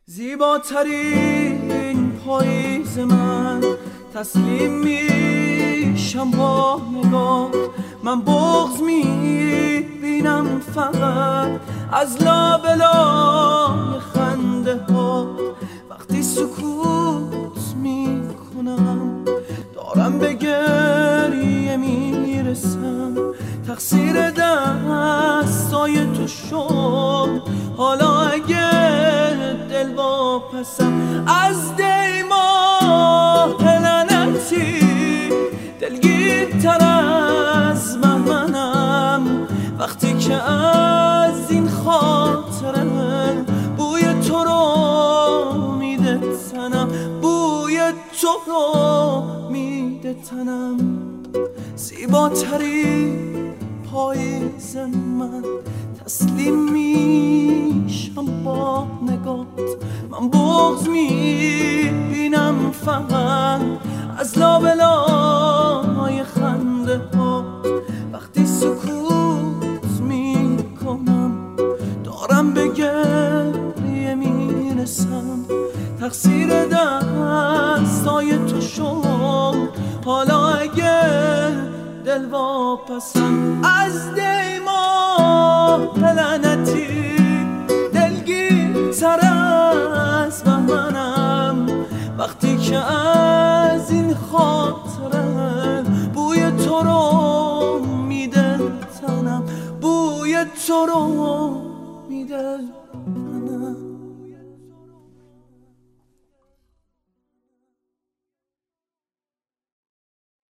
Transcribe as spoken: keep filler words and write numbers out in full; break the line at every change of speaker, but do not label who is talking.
زیباترین پاییز من، تسلیم میشم با نگاه. من بغض میبینم فقط از لابلای خنده ها. وقتی سکوت میکنم دارم به گریه میرسم. تقصیر دستای تو شد، حالا اگه دل واپسم از دیماه لعنتی دلگیرتر از من منم. وقتی که از این خاطره بوی تو رو میده تنم، بوی تو رو میده تنم. زیباترین پاییز من، تسلیم میشم با نگات. من بغض میبینم فقط از لابلای خنده ها. وقتی سکوت میکنم دارم به گریه میرسم. تقصیر دستای تو شد، حالا اگه دل واپسم از دیماه لعنتی دلگیرتر از من منم. وقتی که از این خاطره بوی تو رو میده تنم، بوی تو رو میده